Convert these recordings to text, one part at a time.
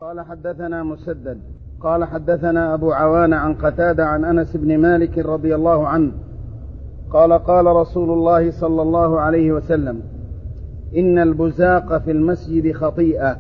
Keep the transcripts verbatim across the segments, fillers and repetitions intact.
قال حدثنا مسدد قال حدثنا أبو عوان عن قتادة عن أنس بن مالك رضي الله عنه قال قال رسول الله صلى الله عليه وسلم: إن البزاق في المسجد خطيئة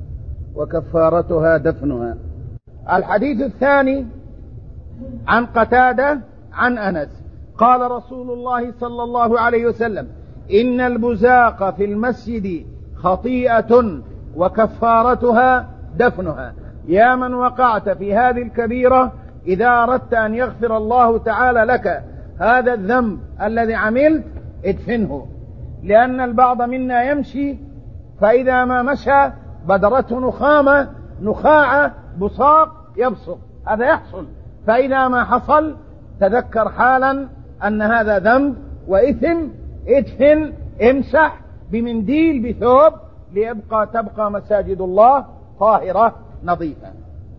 وكفارتها دفنها. الحديث الثاني عن قتادة عن أنس قال رسول الله صلى الله عليه وسلم: إن البزاق في المسجد خطيئة وكفارتها دفنها. يا من وقعت في هذه الكبيرة، إذا أردت أن يغفر الله تعالى لك هذا الذنب الذي عملت ادفنه، لأن البعض منا يمشي فإذا ما مشى بدرته نخامة نخاعة بصاق يبصق، هذا يحصل، فإذا ما حصل تذكر حالا أن هذا ذنب وإثم، ادفن، امسح بمنديل بثوب ليبقى تبقى مساجد الله طاهرة نظيفة.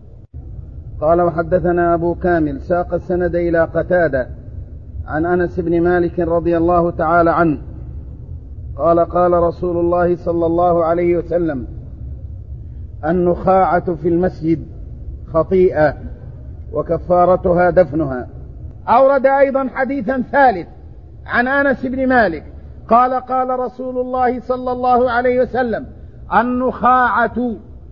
قال وحدثنا أبو كامل ساق السند إلى قتادة عن أنس بن مالك رضي الله تعالى عنه قال قال رسول الله صلى الله عليه وسلم: النخاعة في المسجد خطيئة وكفارتها دفنها. أورد أيضا حديثا ثالث عن أنس بن مالك قال قال رسول الله صلى الله عليه وسلم: النخاعة،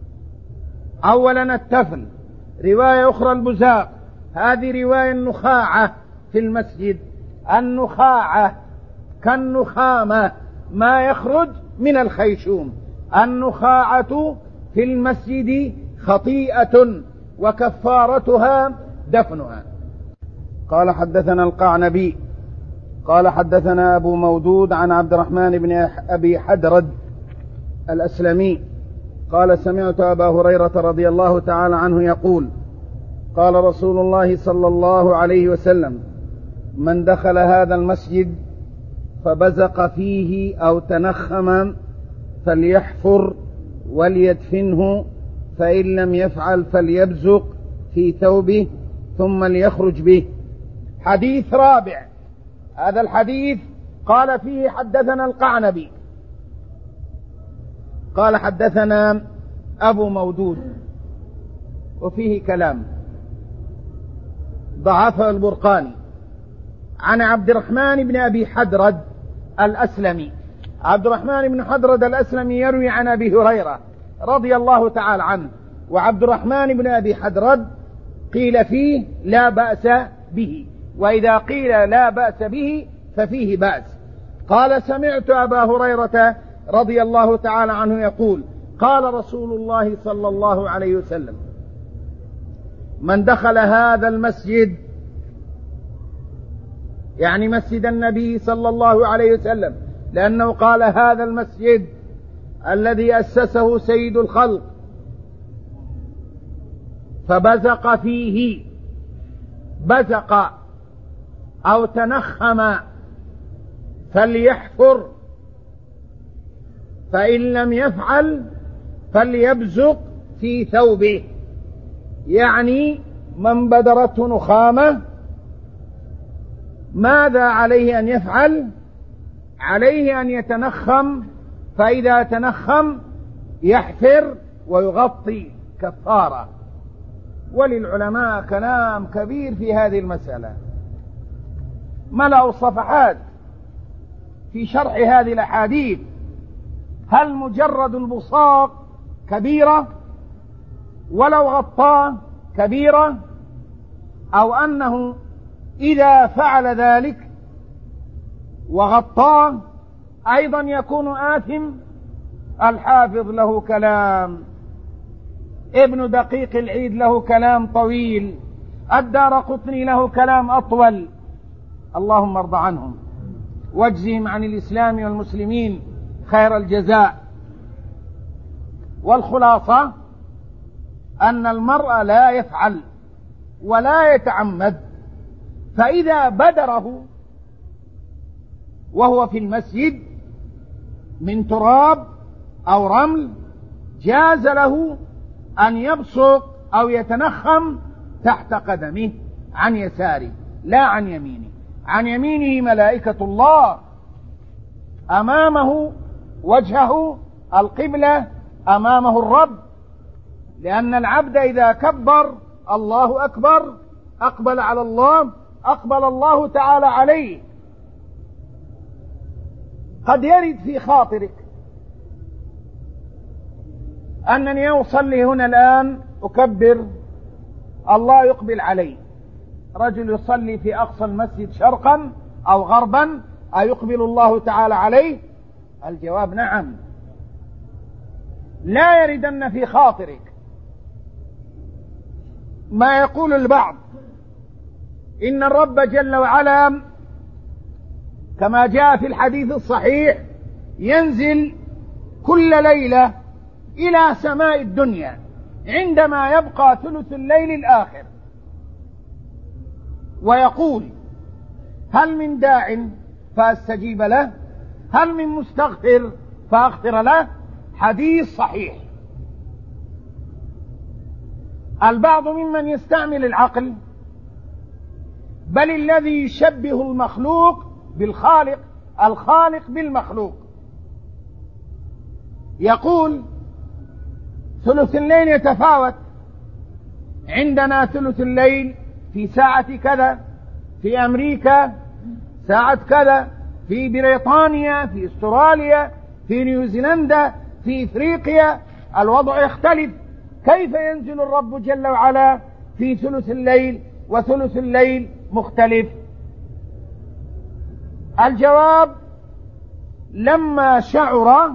أولا التفل، رواية أخرى البزاق، هذه رواية النخاعة في المسجد. النخاعة كالنخامة، ما يخرج من الخيشوم. النخاعة في المسجد خطيئة وكفارتها دفنها. قال حدثنا القعنبي قال حدثنا أبو مودود عن عبد الرحمن بن أبي حدرد الأسلمي قال سمعت أبا هريرة رضي الله تعالى عنه يقول: قال رسول الله صلى الله عليه وسلم: من دخل هذا المسجد فبزق فيه أو تنخم فليحفر وليدفنه، فإن لم يفعل فليبزق في ثوبه ثم ليخرج به. حديث رابع. هذا الحديث قال فيه حدثنا القعنبي قال حدثنا أبو مودود، وفيه كلام ضعفه البرقاني، عن عبد الرحمن بن أبي حدرد الأسلمي. عبد الرحمن بن حدرد الأسلمي يروي عن أبي هريرة رضي الله تعالى عنه، وعبد الرحمن بن أبي حدرد قيل فيه لا بأس به، وإذا قيل لا بأس به ففيه بأس. قال سمعت أبا هريرة رضي الله تعالى عنه يقول: قال رسول الله صلى الله عليه وسلم: من دخل هذا المسجد، يعني مسجد النبي صلى الله عليه وسلم، لأنه قال هذا المسجد الذي أسسه سيد الخلق، فبزق فيه، بزق أو تنخم، فليحفر، فإن لم يفعل فليبزق في ثوبه. يعني من بدرته نخامة ماذا عليه أن يفعل؟ عليه أن يتنخم، فإذا تنخم يحفر ويغطي كفارة. وللعلماء كلام كبير في هذه المسألة، ملأوا الصفحات في شرح هذه الأحاديث. هل مجرد البصاق كبيرة ولو غطاه كبيرة، أو أنه إذا فعل ذلك وغطاه أيضا يكون آثم؟ الحافظ له كلام، ابن دقيق العيد له كلام طويل، الدارقطني له كلام أطول، اللهم ارض عنهم واجزهم عن الإسلام والمسلمين خير الجزاء. والخلاصة أن المرء لا يفعل ولا يتعمد، فإذا بدره وهو في المسجد من تراب أو رمل جاز له أن يبصق أو يتنخم تحت قدمه عن يساره لا عن يمينه. عن يمينه ملائكة الله، أمامه وجهه القبلة، أمامه الرب، لأن العبد إذا كبر الله أكبر أقبل على الله، أقبل الله تعالى عليه. قد يرد في خاطرك أنني أصلي هنا الآن أكبر الله يقبل علي، رجل يصلي في أقصى المسجد شرقا أو غربا أيقبل الله تعالى عليه؟ الجواب نعم. لا يردن في خاطرك ما يقول البعض إن الرب جل وعلا كما جاء في الحديث الصحيح ينزل كل ليلة إلى سماء الدنيا عندما يبقى ثلث الليل الآخر ويقول هل من داع فأستجيب له، هل من مستغفر فأغفر له. حديث صحيح. البعض ممن يستعمل العقل، بل الذي يشبه المخلوق بالخالق، الخالق بالمخلوق، يقول ثلث الليل يتفاوت، عندنا ثلث الليل في ساعة كذا، في أمريكا ساعة كذا، في بريطانيا، في استراليا، في نيوزيلندا، في إفريقيا الوضع يختلف. كيف ينزل الرب جل وعلا في ثلث الليل وثلث الليل مختلف؟ الجواب لما شعر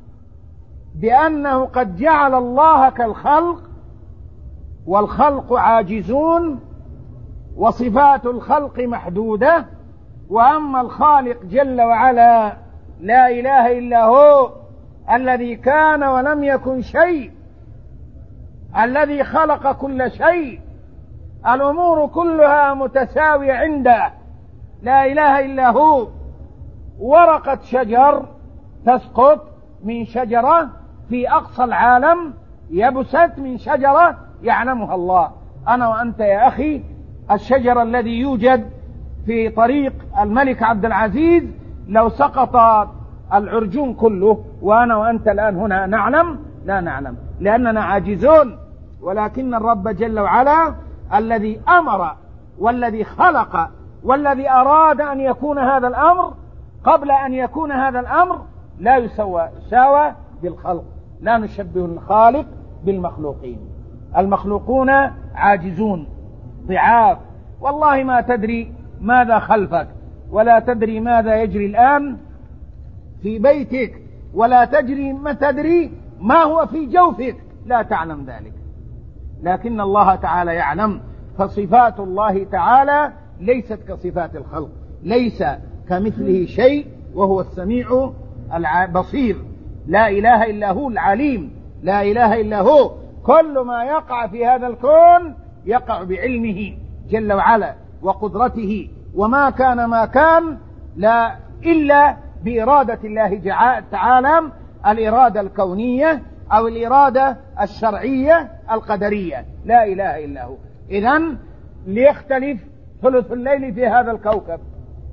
بأنه قد جعل الله كالخلق والخلق عاجزون وصفات الخلق محدودة، وأما الخالق جل وعلا لا إله إلا هو الذي كان ولم يكن شيء، الذي خلق كل شيء، الأمور كلها متساوية عنده، لا إله إلا هو. ورقة شجر تسقط من شجرة في أقصى العالم، يبست من شجرة يعلمها الله. أنا وأنت يا أخي الشجر الذي يوجد في طريق الملك عبد العزيز لو سقط العرجون كله وأنا وأنت الآن هنا نعلم؟ لا نعلم، لأننا عاجزون. ولكن الرب جل وعلا الذي أمر والذي خلق والذي أراد أن يكون هذا الأمر قبل أن يكون هذا الأمر لا يسوى ساوى بالخلق. لا نشبه الخالق بالمخلوقين، المخلوقون عاجزون ضعاف. والله ما تدري ماذا خلفك، ولا تدري ماذا يجري الآن في بيتك، ولا تدري ما تدري ما هو في جوفك، لا تعلم ذلك، لكن الله تعالى يعلم. فصفات الله تعالى ليست كصفات الخلق، ليس كمثله شيء وهو السميع البصير. لا إله إلا هو العليم، لا إله إلا هو. كل ما يقع في هذا الكون يقع بعلمه جل وعلا وقدرته، وما كان ما كان لا إلا بإرادة الله تعالى، الإرادة الكونية أو الإرادة الشرعية القدرية. لا إله إلا هو. إذن ليختلف ثلث الليل في هذا الكوكب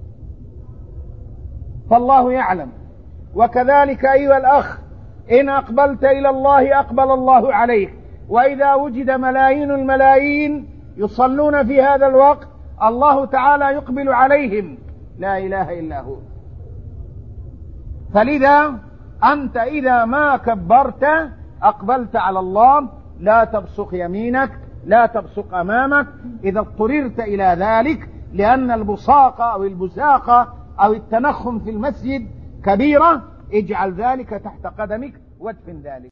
فالله يعلم. وكذلك أيها الأخ إن أقبلت إلى الله أقبل الله عليك، وإذا وجد ملايين الملايين يصلون في هذا الوقت الله تعالى يقبل عليهم. لا إله إلا هو. فلذا أنت إذا ما كبرت أقبلت على الله، لا تبصق يمينك، لا تبصق أمامك إذا اضطررت إلى ذلك، لأن البصاق أو البزاق أو التنخم في المسجد كبيرة. اجعل ذلك تحت قدمك وادفن ذلك.